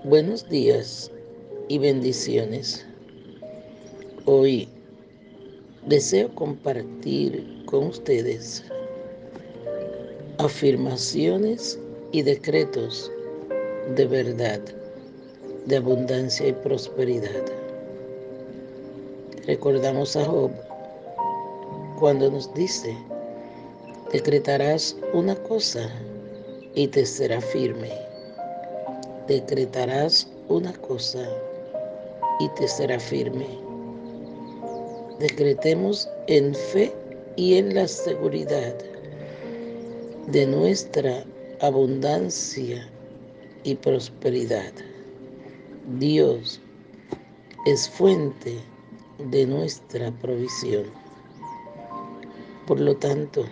Buenos días y bendiciones. Hoy deseo compartir con ustedes afirmaciones y decretos de verdad, de abundancia y prosperidad. Recordamos a Job cuando nos dice: decretarás una cosa y te será firme. Decretarás una cosa y te será firme. Decretemos en fe y en la seguridad de nuestra abundancia y prosperidad. Dios es fuente de nuestra provisión. Por lo tanto,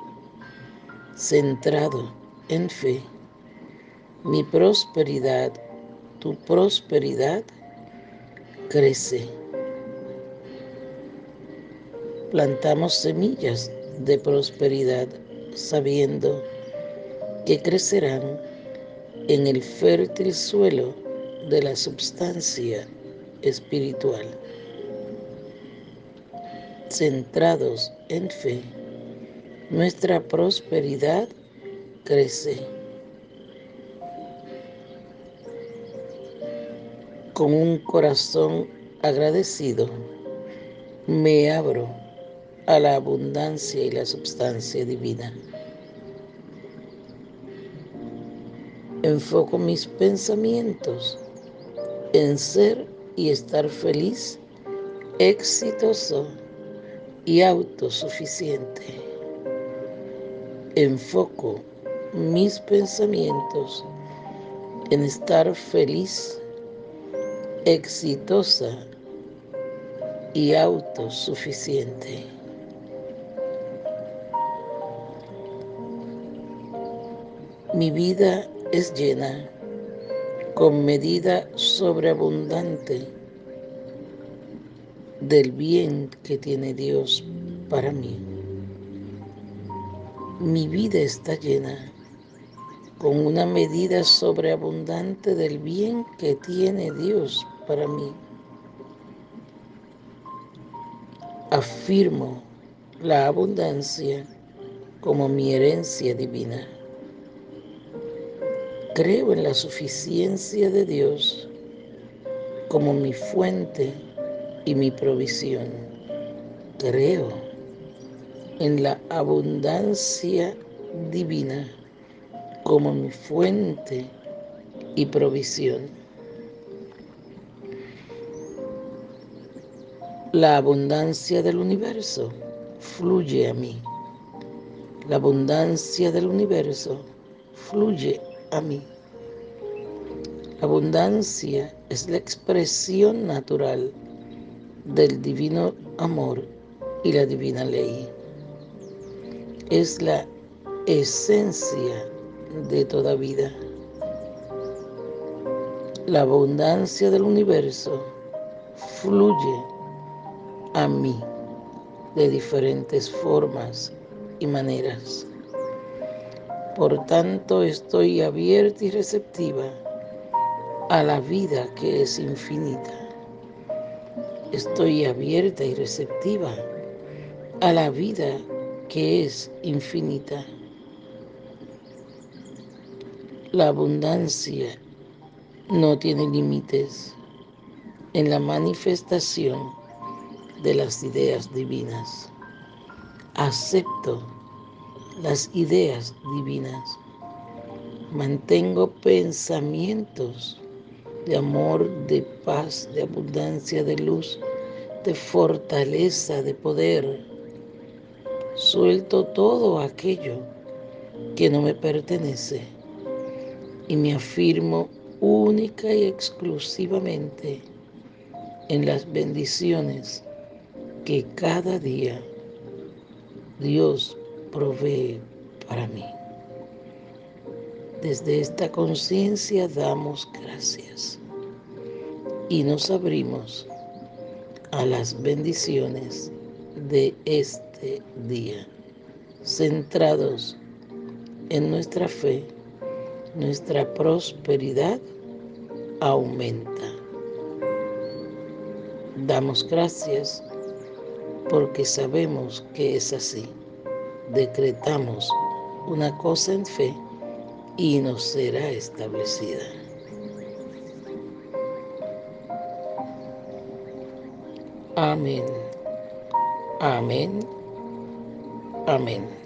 centrado en fe, mi prosperidad, tu prosperidad crece. Plantamos semillas de prosperidad sabiendo que crecerán en el fértil suelo de la substancia espiritual. Centrados en fe, nuestra prosperidad crece. Con un corazón agradecido, me abro a la abundancia y la substancia divina. Enfoco mis pensamientos en ser y estar feliz, exitoso y autosuficiente. Enfoco mis pensamientos en estar feliz, exitosa y autosuficiente. Mi vida es llena, con medida sobreabundante, del bien que tiene Dios para mí. Mi vida está llena con una medida sobreabundante del bien que tiene Dios para mí. Afirmo la abundancia como mi herencia divina. Creo en la suficiencia de Dios como mi fuente y mi provisión. Creo en la abundancia divina como mi fuente y provisión. La abundancia del universo fluye a mí. La abundancia del universo fluye a mí. La abundancia es la expresión natural del divino amor y la divina ley. Es la esencia de toda vida. La abundancia del universo fluye a mí de diferentes formas y maneras. Por tanto, estoy abierta y receptiva a la vida que es infinita. Estoy abierta y receptiva a la vida que es infinita. La abundancia no tiene límites en la manifestación de las ideas divinas. Acepto las ideas divinas. Mantengo pensamientos de amor, de paz, de abundancia, de luz, de fortaleza, de poder. Suelto todo aquello que no me pertenece y me afirmo única y exclusivamente en las bendiciones que cada día Dios provee para mí. Desde esta conciencia damos gracias y nos abrimos a las bendiciones de este día, centrados en nuestra fe, nuestra prosperidad, aumenta. Damos gracias porque sabemos que es así. Decretamos una cosa en fe y nos será establecida. Amén. Amén. Amén.